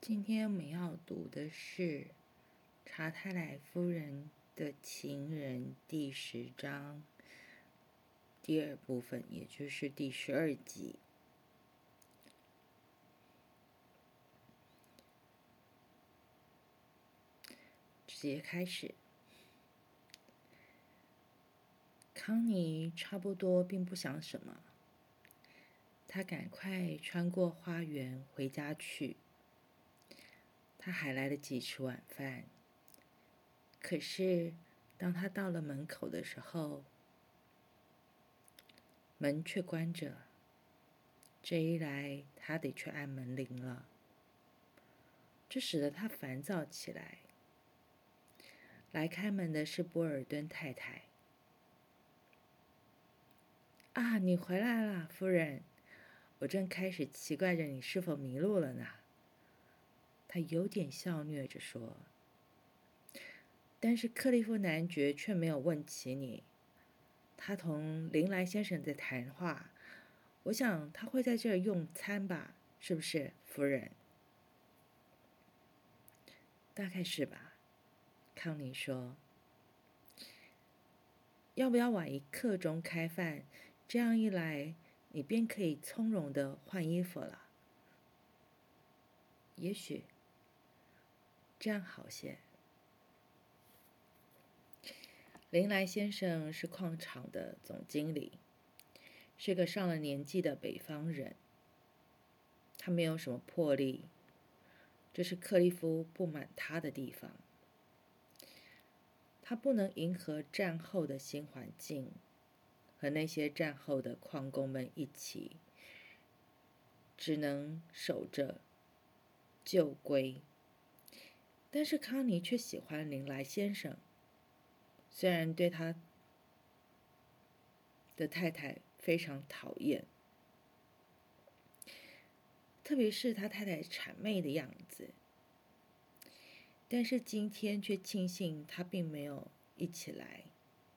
今天我们要读的是查泰莱夫人的情人第10章第2部分，也就是第12集。直接开始。康妮差不多并不想什么，她赶快穿过花园回家去。她还来得及吃晚饭，可是当她到了门口的时候，门却关着。这一来，她得去按门铃了。这使得她烦躁起来。来开门的是波尔顿太太。啊，你回来了，夫人！我正开始奇怪着你是否迷路了呢。她有点笑谑着说。但是克利夫男爵却没有问起你。他同林莱先生在谈话，我想他会在这儿用餐吧，是不是，夫人？大概是吧，康妮说。要不要晚1刻钟开饭？这样一来，你便可以从容地换衣服了。也许这样好些。林莱先生是矿场的总经理，是个上了年纪的北方人。他没有什么魄力，这是克利夫不满他的地方。他不能迎合战后的新环境，和那些战后的矿工们一起，只能守着旧规。但是康妮却喜欢林莱先生，虽然对他的太太非常讨厌，特别是他太太谄媚的样子。但是今天却庆幸他并没有一起来。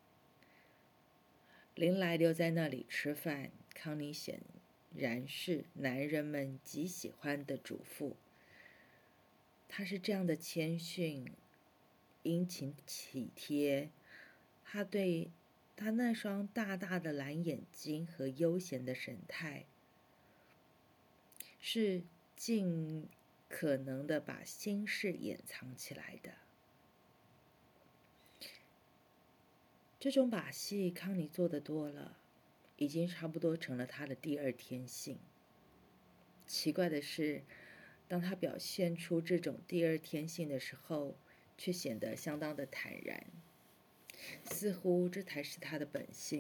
林莱留在那里吃饭，康妮显然是男人们极喜欢的主妇。她是这样的谦逊、殷勤体贴，她对她那双大大的蓝眼睛和悠闲的神态，是尽可能的把心事掩藏起来的。这种把戏康妮做得多了，已经差不多成了她的第2天性。奇怪的是，当她表现出这种第2天性的时候，却显得相当的坦然，似乎这才是她的本性。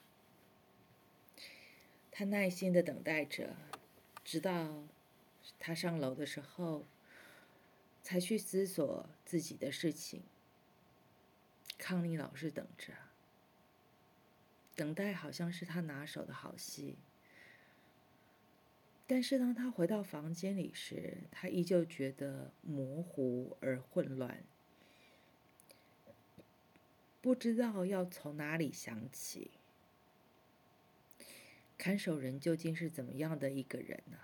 她耐心地等待着，直到她上楼的时候，才去思索自己的事情。康妮老是等着，等待好像是她拿手的好戏。但是当她回到房间里时，她依旧觉得模糊而混乱，不知道要从哪里想起。看守人究竟是怎么样的一个人呢？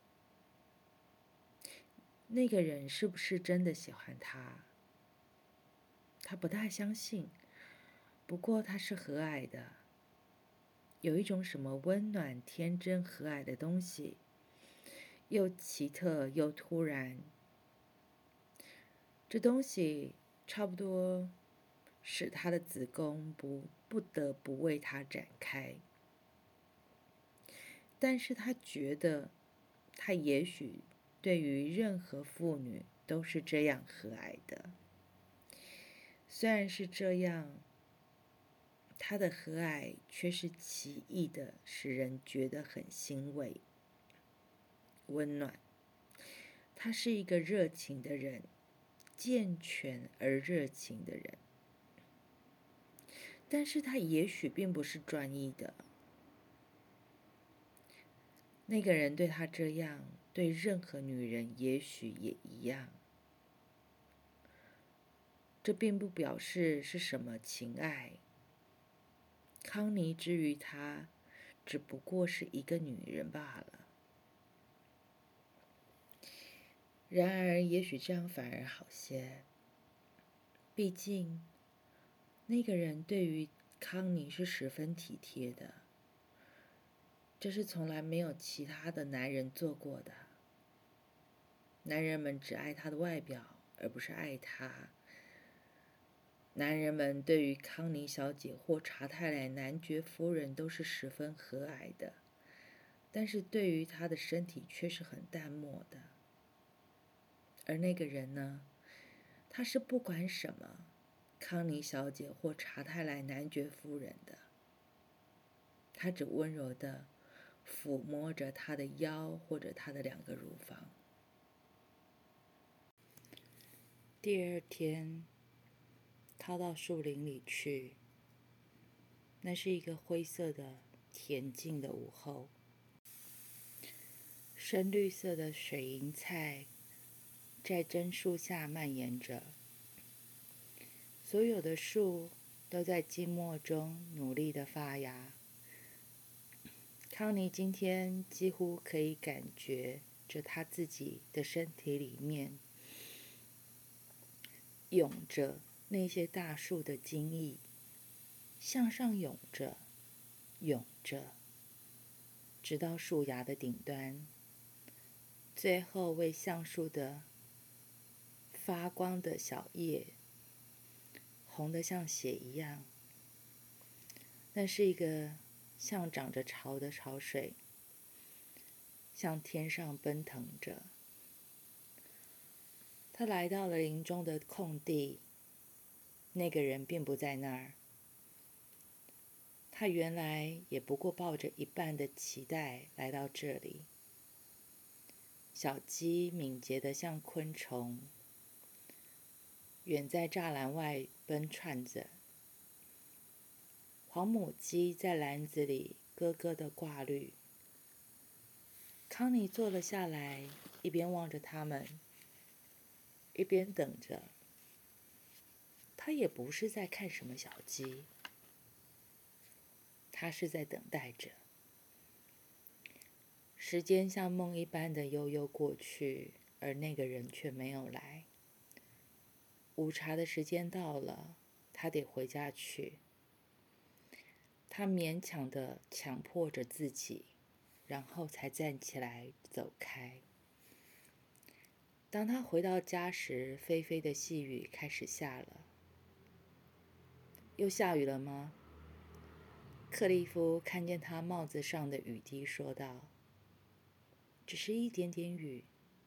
那个人是不是真的喜欢她？她不大相信，不过他是和蔼的，有一种什么温暖、天真、和蔼的东西，又奇特又突然。这东西差不多使他的子宫不得不为他展开。但是他觉得，他也许对于任何妇女都是这样和蔼的。虽然是这样，他的和蔼却是奇异的，使人觉得很欣慰、温暖。他是一个热情的人，健全而热情的人。但是他也许并不是专一的。那个人对他这样，对任何女人也许也一样。这并不表示是什么情爱。康妮之于他，只不过是一个女人罢了。 然而，也许这样反而好些。毕竟，那个人对于康妮是十分体贴的，这是从来没有其他的男人做过的。男人们只爱她的外表，而不是爱她。男人们对于康妮小姐或查泰莱男爵夫人都是十分和蔼的，但是对于她的身体却是很淡漠的。而那个人呢，他是不管什么康妮小姐或查泰莱男爵夫人的，他只温柔地抚摸着她的腰或者她的2个乳房。第二天，逃到树林里去。那是一个灰色的恬静的午后，深绿色的水银菜在榛树下蔓延着，所有的树都在静默中努力地发芽。康妮今天几乎可以感觉着她自己的身体里面涌着那些大树的精液，向上涌着，涌着，直到树芽的顶端，最后为橡树的发光的小叶红得像血一样。那是一个像涨着潮的潮水，向天上奔腾着。他来到了林中的空地，那个人并不在那儿。他原来也不过抱着一半的期待来到这里。小鸡敏捷地像昆虫，远在栅栏外奔窜着。黄母鸡在篮子里咯咯地挂绿。康妮坐了下来，一边望着它们，一边等着。他也不是在看什么小鸡，他是在等待着。时间像梦一般的悠悠过去，而那个人却没有来。午茶的时间到了，他得回家去。他勉强地强迫着自己，然后才站起来走开。当他回到家时，霏霏的细雨开始下了。又下雨了吗？克利夫看见他帽子上的雨滴，说道：“只是一点点雨。”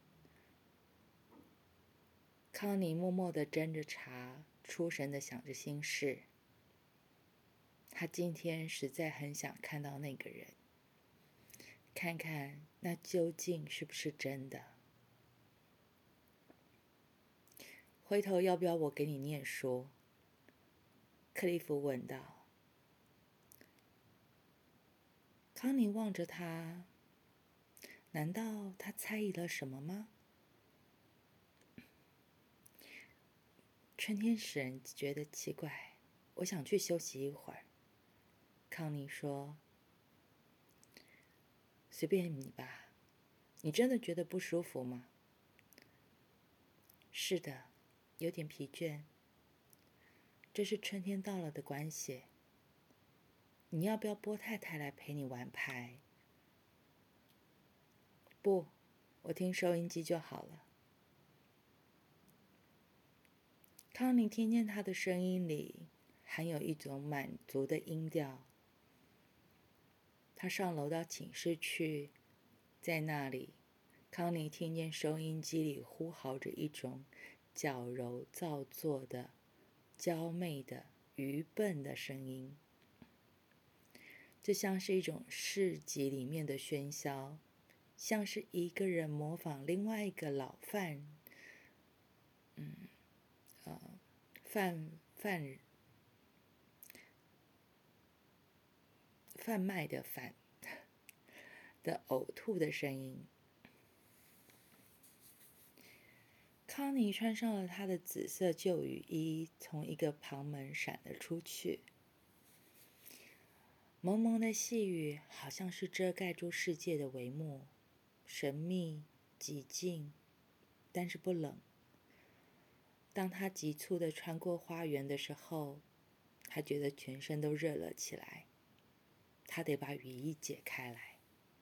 康妮默默地斟着茶，出神地想着心事。他今天实在很想看到那个人，看看那究竟是不是真的。回头要不要我给你念书？克利夫问道。康妮望着他，难道他猜疑了什么吗？春天使人觉得奇怪，我想去休息一会儿。康妮说：“随便你吧，你真的觉得不舒服吗？”“是的，有点疲倦。这是春天到了的关系。你要不要波太太来陪你玩牌？”“不，我听收音机就好了。”康妮听见他的声音里含有一种满足的音调。他上楼到寝室去，在那里，康妮听见收音机里呼号着一种矫揉造作的、娇媚的、愚笨的声音。这像是一种市集里面的喧嚣，像是一个人模仿另外一个老贩贩卖的呕吐的声音。康妮穿上了她的紫色旧雨衣，从一个旁门闪了出去。蒙蒙的细雨好像是遮盖住世界的帷幕，神秘、寂静， 但是不冷。当他急促地穿过花园的时候，他觉得全身都热了起来。他得把雨衣解开来。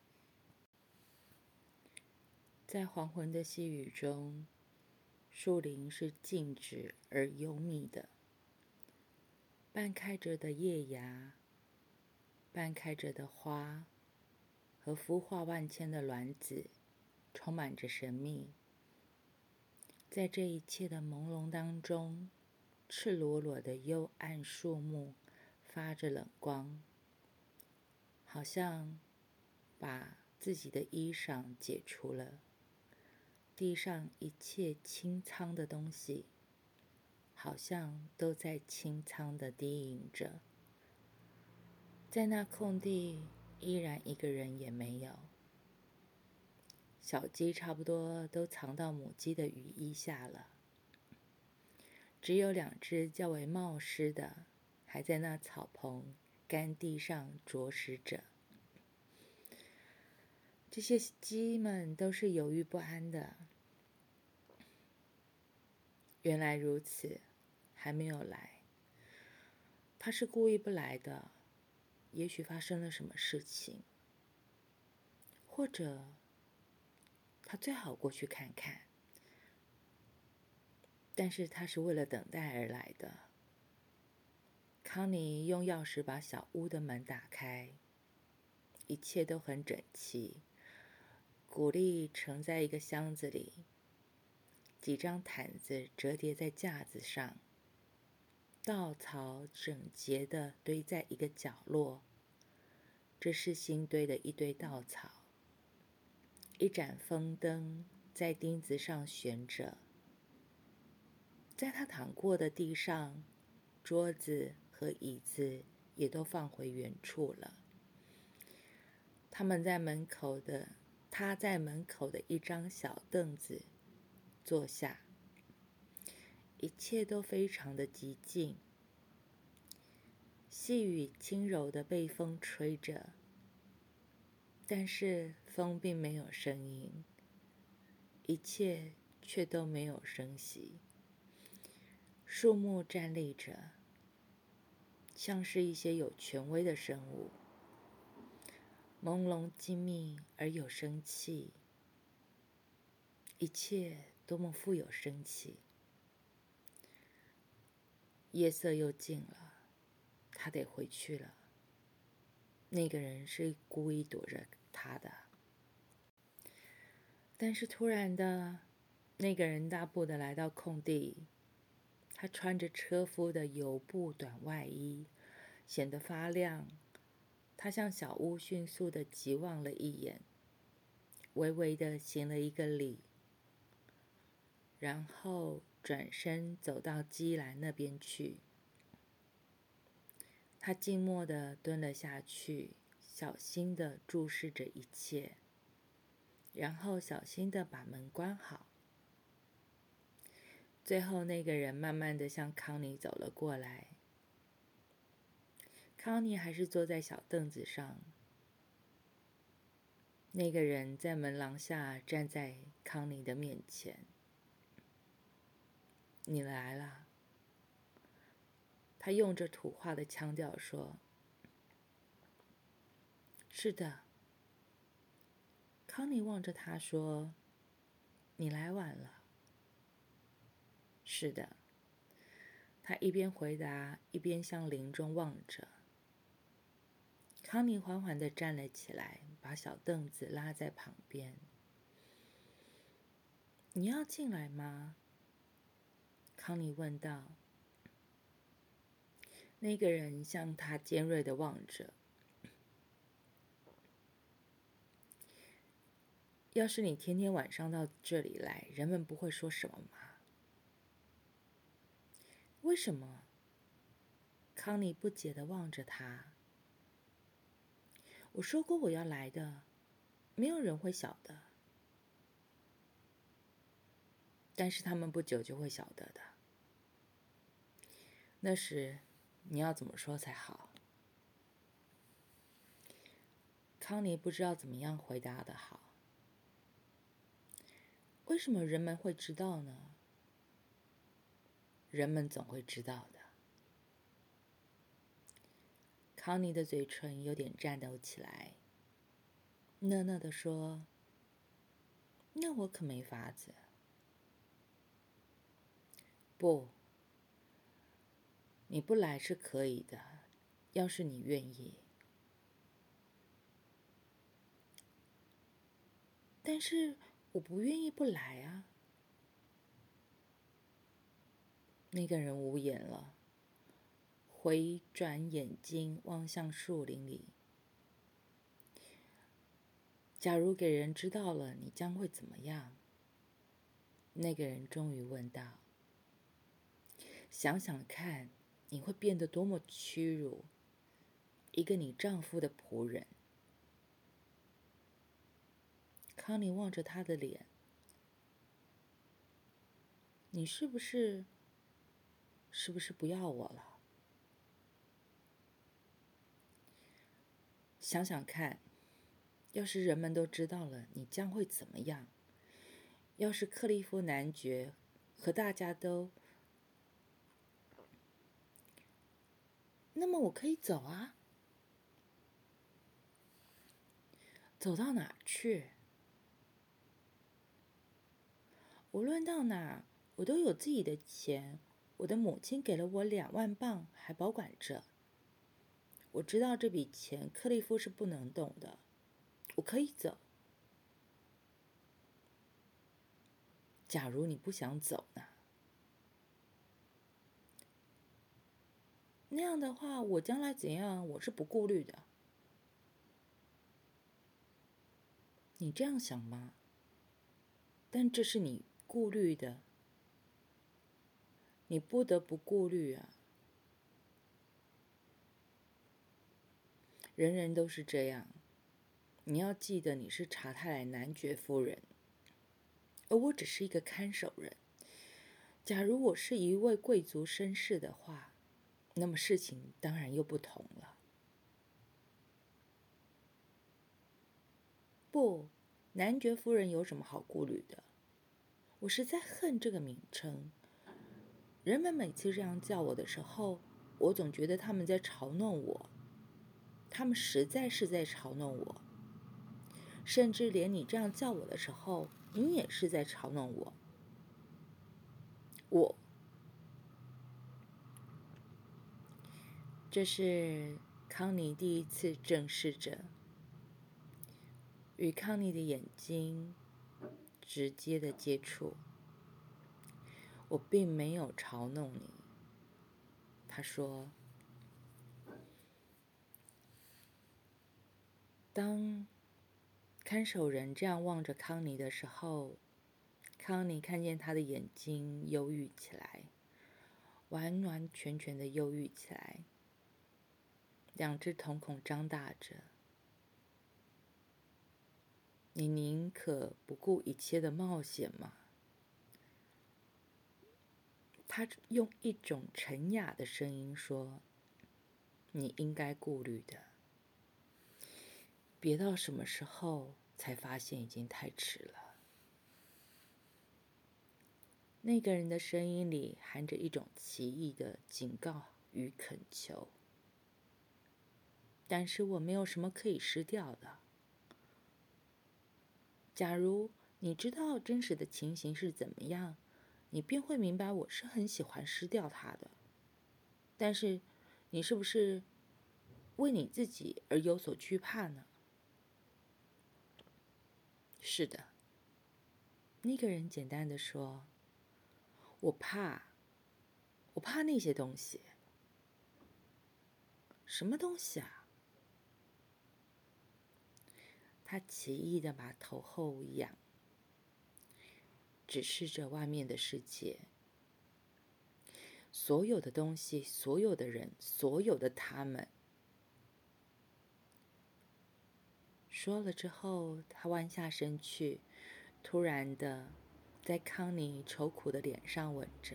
在黄昏的细雨中，树林是静止而幽密的。半开着的叶芽，半开着的花，和孵化万千的卵子，充满着神秘。在这一切的朦胧当中，赤裸裸的幽暗树木发着冷光，好像把自己的衣裳解除了。地上一切清苍的东西，好像都在清苍的低吟着。在那空地，依然一个人也没有。小鸡差不多都藏到母鸡的羽衣下了，只有2只较为冒失的，还在那草棚干地上啄食着。这些鸡们都是犹豫不安的。原来如此，还没有来。他是故意不来的，也许发生了什么事情，或者他最好过去看看。但是他是为了等待而来的。康妮用钥匙把小屋的门打开，一切都很整齐。谷粒盛在一个箱子里，几张毯子折叠在架子上，稻草整洁地堆在一个角落。这是新堆的一堆稻草。一盏风灯在钉子上悬着。在他躺过的地上，桌子和椅子也都放回原处了。他在门口的一张小凳子坐下，一切都非常的寂静。细雨轻柔地被风吹着，但是风并没有声音，一切却都没有声息。树木站立着，像是一些有权威的生物，朦胧精密而有生气，一切多么富有生气。夜色又近了，他得回去了。那个人是故意躲着他的。但是突然的，那个人大步地来到空地。他穿着车夫的油布短外衣，显得发亮。他向小屋迅速地急望了一眼，微微地行了一个礼，然后转身走到鸡栏那边去。他静默地蹲了下去，小心地注视着一切，然后小心地把门关好。最后那个人慢慢地向康妮走了过来。康妮还是坐在小凳子上。那个人在门廊下站在康妮的面前。你来了，他用着土话的腔调说。是的。康妮望着他说，你来晚了。是的。他一边回答，一边向林中望着。康妮缓缓地站了起来，把小凳子拉在旁边。你要进来吗？康妮问道。那个人向他尖锐地望着。要是你天天晚上到这里来，人们不会说什么吗？为什么？康妮不解地望着他。我说过我要来的，没有人会晓得。但是他们不久就会晓得的。那时你要怎么说才好？康妮不知道怎么样回答的好。 为什么人们会知道呢？人们总会知道的。康妮的嘴唇有点颤抖起来，讷讷地说：“那我可没法子。”不，你不来是可以的，要是你愿意。但是我不愿意不来啊。那个人无言了，回转眼睛望向树林里。假如给人知道了，你将会怎么样？那个人终于问道。想想看，你会变得多么屈辱，一个你丈夫的仆人。康妮望着他的脸，你是不是不要我了？想想看，要是人们都知道了，你将会怎么样？要是克利夫男爵和大家都……那么我可以走啊。走到哪儿去？无论到哪儿，我都有自己的钱。我的母亲给了我2万镑，还保管着。我知道这笔钱克利夫是不能动的，我可以走。假如你不想走呢？那样的话，我将来怎样，我是不顾虑的。你这样想吗？但这是你顾虑的，你不得不顾虑啊。人人都是这样。你要记得，你是查泰莱男爵夫人，而我只是一个看守人。假如我是一位贵族绅士的话，那么事情当然又不同了。不，男爵夫人有什么好顾虑的？我实在恨这个名称。人们每次这样叫我的时候，我总觉得他们在嘲弄我。他们实在是在嘲弄我。甚至连你这样叫我的时候，你也是在嘲弄我。这是康妮第一次正视着，与康妮的眼睛直接的接触。我并没有嘲弄你，他说。当看守人这样望着康妮的时候，康妮看见他的眼睛忧郁起来，完完全全的忧郁起来，两只瞳孔张大着。你宁可不顾一切的冒险吗？他用一种沉哑的声音说：“你应该顾虑的，别到什么时候才发现已经太迟了。”那个人的声音里含着一种奇异的警告与恳求。但是我没有什么可以失掉的。假如你知道真实的情形是怎么样，你便会明白我是很喜欢失掉它的。但是你是不是为你自己而有所惧怕呢？是的，那个人简单的说，我怕那些东西。什么东西啊？他奇异的把头后仰，直视着外面的世界。所有的东西，所有的人，所有的他们。说了之后，他弯下身去，突然的在康妮愁苦的脸上吻着。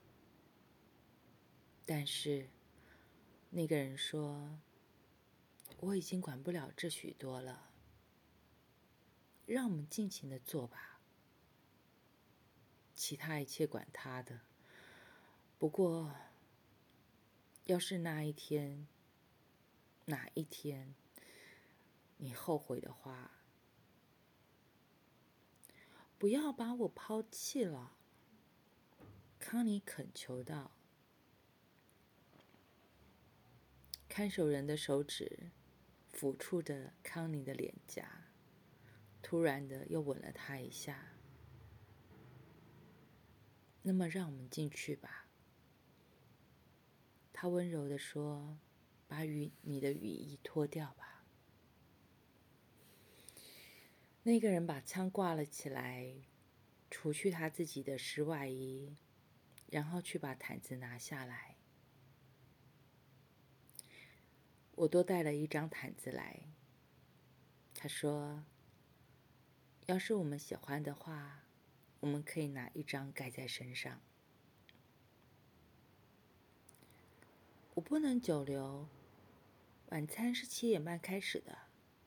但是那个人说，我已经管不了这许多了，让我们尽情的做吧。 其他一切管他的。不过，要是哪一天你后悔的话，不要把我抛弃了。康妮恳求道。看守人的手指抚触着康妮的脸颊，突然的又吻了她一下。那么让我们进去吧，他温柔地说，把你的雨衣脱掉吧。那个人把枪挂了起来，除去他自己的湿外衣，然后去把毯子拿下来。我多带了一张毯子来，他说，要是我们喜欢的话，我们可以拿一张盖在身上。我不能久留，晚餐是7点半开始的。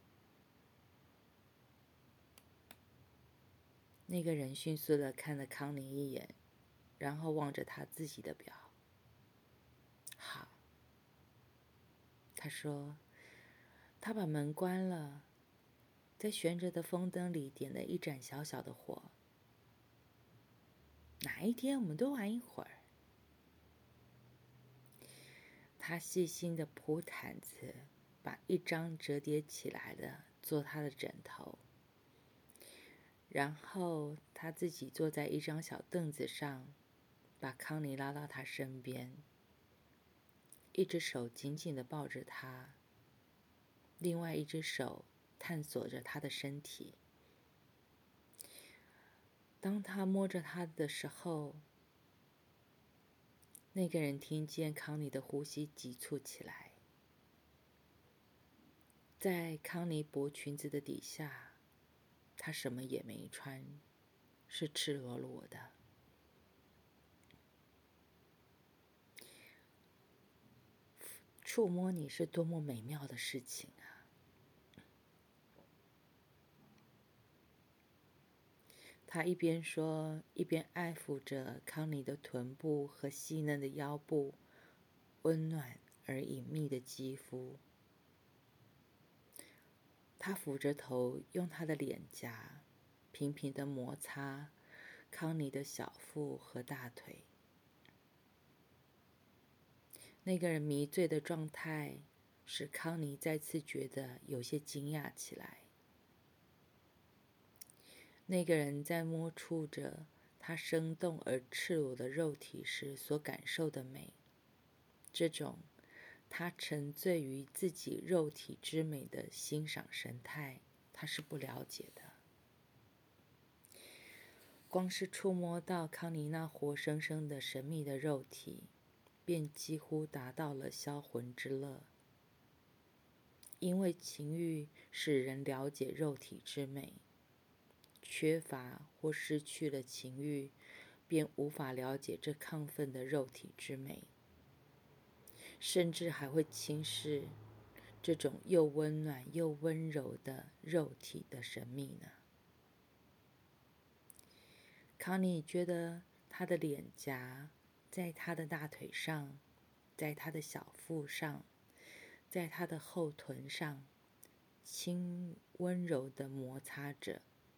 那个人迅速地看了康妮一眼，然后望着他自己的表。好，他说，他把门关了，在悬着的风灯里点了一盏小小的火。哪一天我们多玩一会儿。他细心地铺毯子，把一张折叠起来的做他的枕头，然后他自己坐在一张小凳子上，把康妮拉到他身边，一只手紧紧地抱着他，另外一只手探索着他的身体。当他摸着他的时候，那个人听见康妮的呼吸急促起来。在康妮薄裙子的底下，她什么也没穿，是赤裸裸的。触摸你是多么美妙的事情啊！他一边说，一边爱抚着康妮的臀部和细嫩的腰部，温暖而隐秘的肌肤。他俯着头，用他的脸颊频频地摩擦康妮的小腹和大腿。那个人迷醉的状态使康妮再次觉得有些惊讶起来。那个人在摸触着他生动而赤裸的肉体时所感受的美，这种他沉醉于自己肉体之美的欣赏神态，他是不了解的。光是触摸到康妮那活生生的神秘的肉体，便几乎达到了销魂之乐。因为情欲使人了解肉体之美，缺乏或失去了情欲，便无法了解这亢奋的肉体之美，甚至还会轻视这种又温暖又温柔的肉体的神秘呢。康妮觉得他的脸颊在他的大腿上，在他的小腹上，在他的后臀上轻温柔地摩擦着。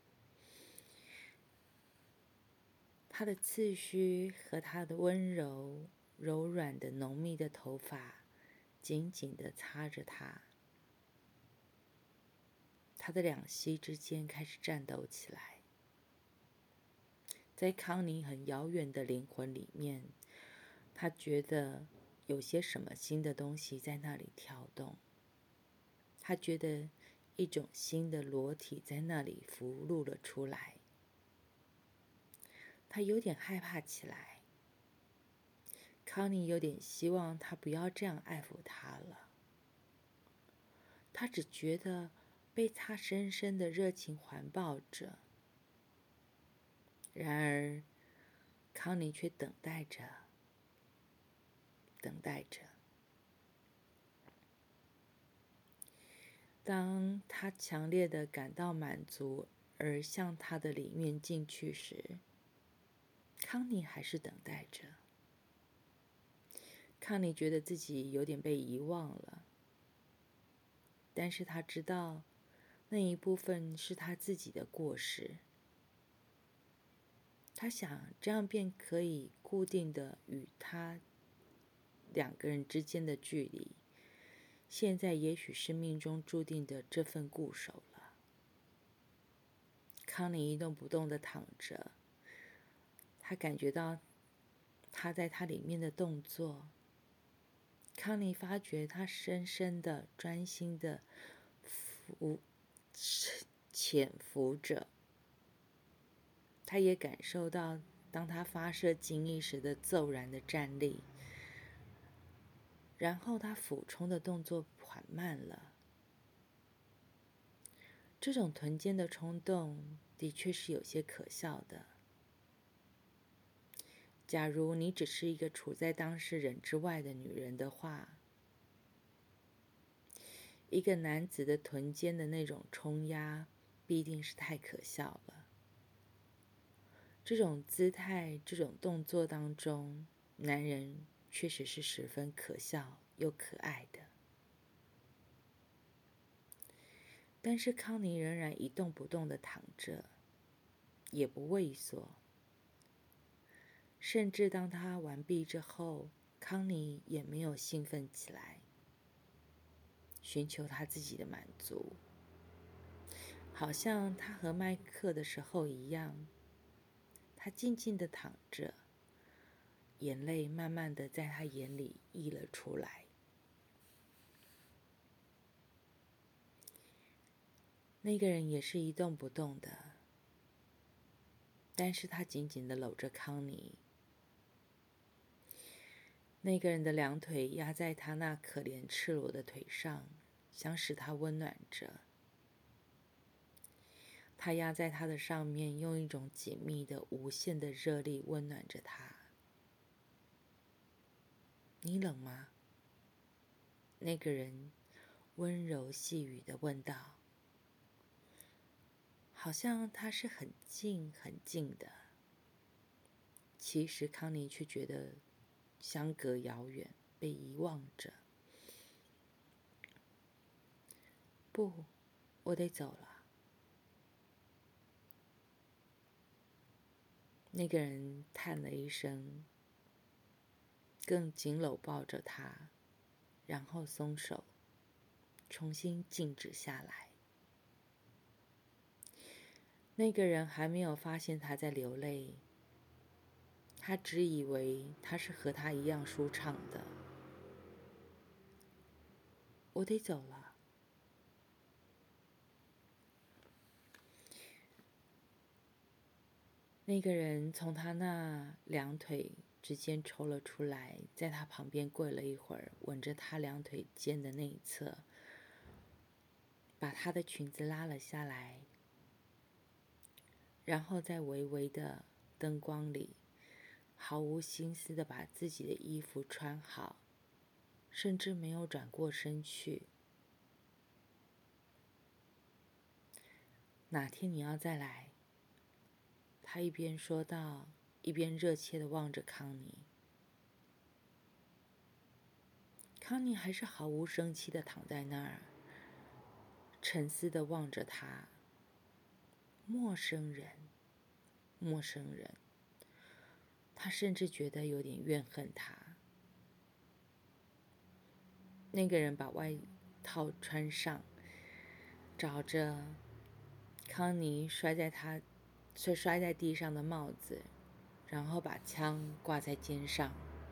他的次须和他的温柔柔软的浓密的头发紧紧地擦着他。他的两膝之间开始颤抖起来。在康妮很遥远的灵魂里面，他觉得有些什么新的东西在那里跳动。他觉得一种新的裸体在那里浮露了出来。他有点害怕起来。康妮有点希望他不要这样爱抚他了。他只觉得被他深深的热情环抱着。然而，康妮却等待着，等待着。当他强烈的感到满足而向他的里面进去时， 康妮还是等待着。康妮觉得自己有点被遗忘了，但是她知道那一部分是她自己的过失。她想这样便可以固定的与他两个人之间的距离，现在也许是命中注定的这份固守了。康妮一动不动地躺着，她感觉到他在她里面的动作。康妮发觉他深深的、专心的潜伏着。他也感受到，当他发射精液时的骤然的站立，然后他俯冲的动作缓慢了。这种臀间的冲动的确是有些可笑的。假如你只是一个处在当事人之外的女人的话，一个男子的臀间的那种冲压必定是太可笑了。这种姿态、这种动作当中，男人确实是十分可笑又可爱的。但是康妮仍然一动不动地躺着，也不畏缩。甚至当他完毕之后，康妮也没有兴奋起来，寻求他自己的满足，好像他和麦克的时候一样。他静静地躺着，眼泪慢慢地在他眼里溢了出来。那个人也是一动不动的，但是他紧紧地搂着康妮。那个人的两腿压在他那可怜赤裸的腿上，想使他温暖着。他压在他的上面，用一种紧密的、无限的热力温暖着他。你冷吗？那个人温柔细语地问道，好像他是很近很近的。其实康妮却觉得相隔遥远，被遗忘着。不，我得走了。那个人叹了一声，更紧搂抱着他，然后松手，重新静止下来。那个人还没有发现他在流泪，他只以为他是和他一样舒畅的。我得走了。那个人从他那两腿之间抽了出来，在他旁边跪了一会儿，吻着他两腿间的那一侧，把她的裙子拉了下来，然后在微微的灯光里，毫无心思地把自己的衣服穿好，甚至没有转过身去。哪天你要再来？他一边说道，一边热切地望着康妮。康妮还是毫无生气地躺在那儿，沉思地望着他。陌生人，陌生人。他甚至觉得有点怨恨他。那个人把外套穿上，找着康妮摔在地上的帽子，然后把枪挂在肩上。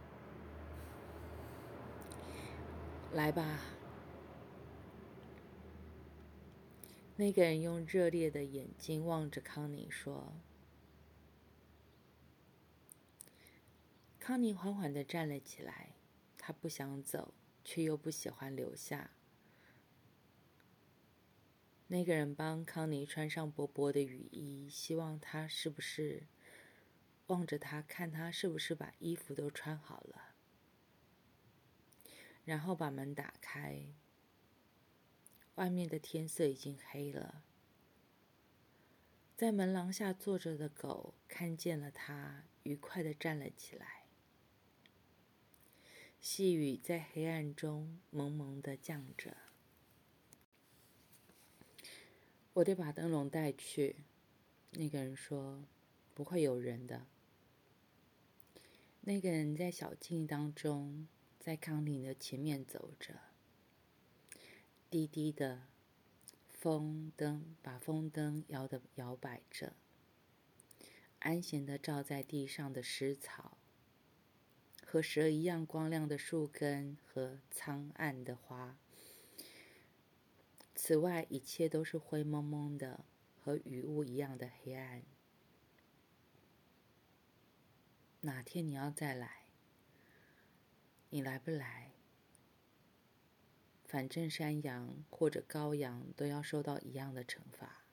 来吧。那个人用热烈的眼睛望着康妮说。康妮缓缓地站了起来，她不想走，却又不喜欢留下。那个人帮康妮穿上薄薄的雨衣，希望她是不是望着她，看她是不是把衣服都穿好了，然后把门打开。外面的天色已经黑了。 在门廊下坐着的狗看见了他，愉快地站了起来。细雨在黑暗中蒙蒙地降着。我得把灯笼带去，那个人说，不会有人的。那个人在小径当中，在康妮的前面走着，低低的把风灯摇摆着，安闲地照在地上的湿草，和蛇一样光亮的树根和苍暗的花。此外，一切都是灰蒙蒙的，和雨雾一样的黑暗。哪天你要再来？你来不来？反正山羊或者羔羊都要受到一样的惩罚。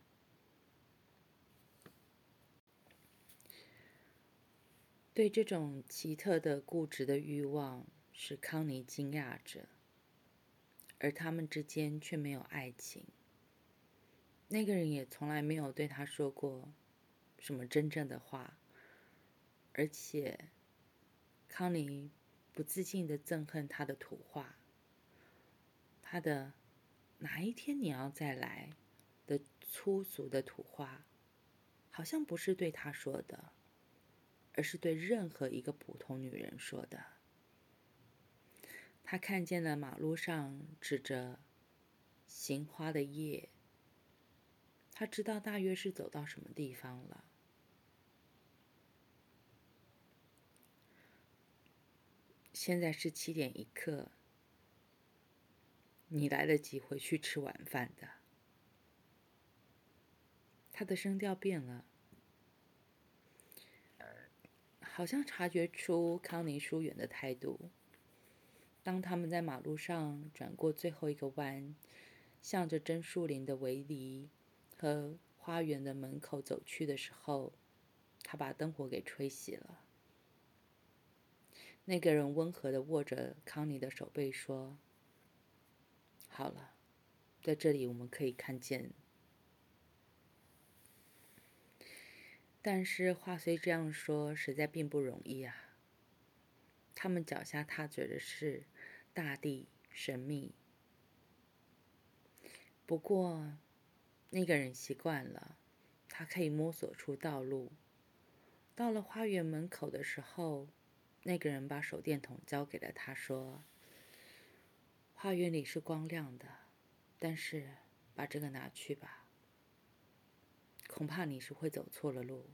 对这种奇特的固执的欲望，使康妮惊讶着，而他们之间却没有爱情。那个人也从来没有对他说过什么真正的话，而且康妮不自禁地憎恨他的土话，他的哪一天你要再来的粗俗的土话，好像不是对他说的，而是对任何一个普通女人说的。他看见了马路上指着行花的叶，他知道大约是走到什么地方了。现在是7:01，你来得及回去吃晚饭的。他的声调变了，好像察觉出康妮疏远的态度。当他们在马路上转过最后一个弯，向着真树林的围篱和花园的门口走去的时候，他把灯火给吹熄了。那个人温和地握着康妮的手背说：“好了，在这里我们可以看见。”但是话虽这样说，实在并不容易啊。他们脚下踏着的是大地，神秘。不过，那个人习惯了，他可以摸索出道路。到了花园门口的时候，那个人把手电筒交给了他，说：“花园里是光亮的，但是把这个拿去吧，恐怕你是会走错了路。”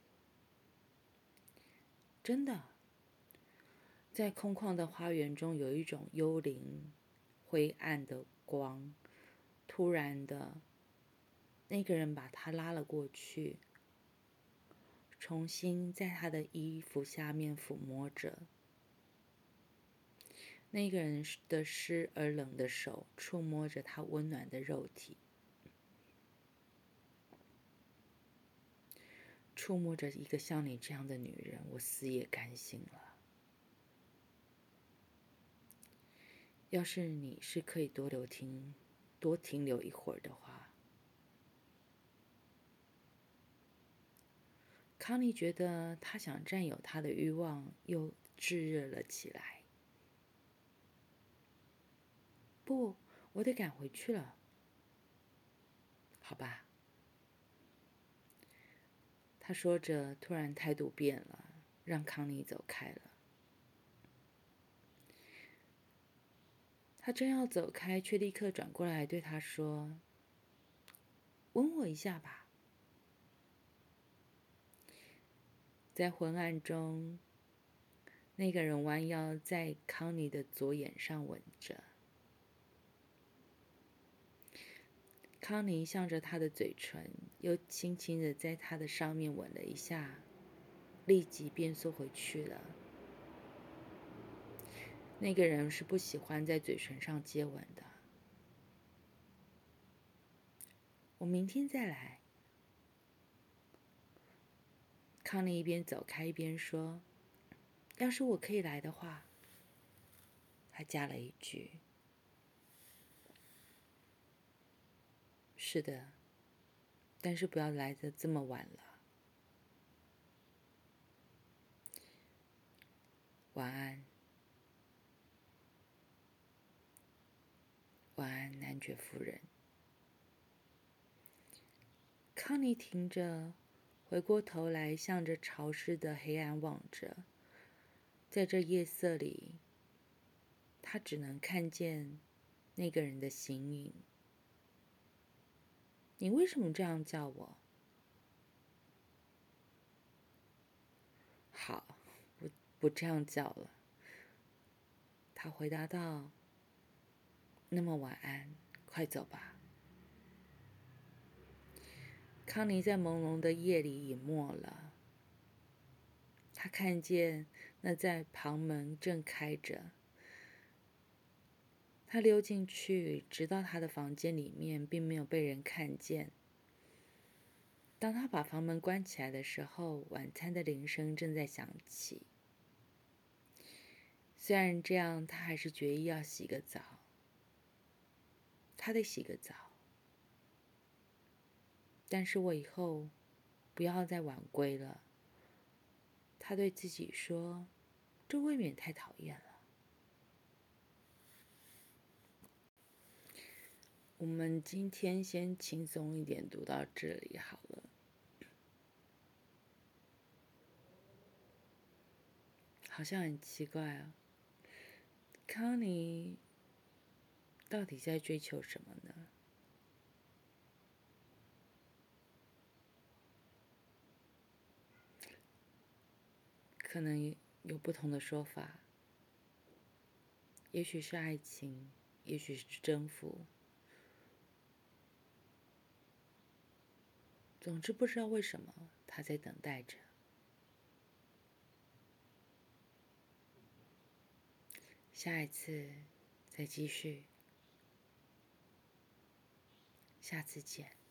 真的，在空旷的花园中有一种幽灵、灰暗的光。突然的，那个人把他拉了过去，重新在他的衣服下面抚摸着。那个人的湿而冷的手触摸着他温暖的肉体，触摸着一个像你这样的女人，我死也甘心了。要是你是可以多停留一会儿的话。康妮觉得他想占有她的欲望又炙热了起来。不，我得赶回去了。好吧，他说着，突然态度变了，让康妮走开了。他正要走开，却立刻转过来对他说：“吻我一下吧。”在昏暗中，那个人弯腰在康妮的左眼上吻着。康妮向着他的嘴唇，又轻轻地在他的上面吻了一下，立即便缩回去了。那个人是不喜欢在嘴唇上接吻的。我明天再来。康妮一边走开一边说：“要是我可以来的话。”他加了一句：“是的， 但是不要来得这么晚了。晚安，晚安，男爵夫人。康妮听着，回过头来，向着潮湿的黑暗望着。在这夜色里，她只能看见那个人的形影。你为什么这样叫我？好，不这样叫了。他回答道：“那么晚安，快走吧。”康妮在朦胧的夜里隐没了。他看见那在旁门正开着。他溜进去，直到他的房间里面并没有被人看见。当他把房门关起来的时候，晚餐的铃声正在响起。虽然这样，他还是决意要洗个澡。他得洗个澡。但是我以后不要再晚归了。他对自己说，这未免太讨厌了。我们今天先轻松一点，读到这里好了。好像很奇怪啊，康妮到底在追求什么呢？可能有不同的说法，也许是爱情，也许是征服。总之不知道为什么他在等待着。下一次再继续，下次见。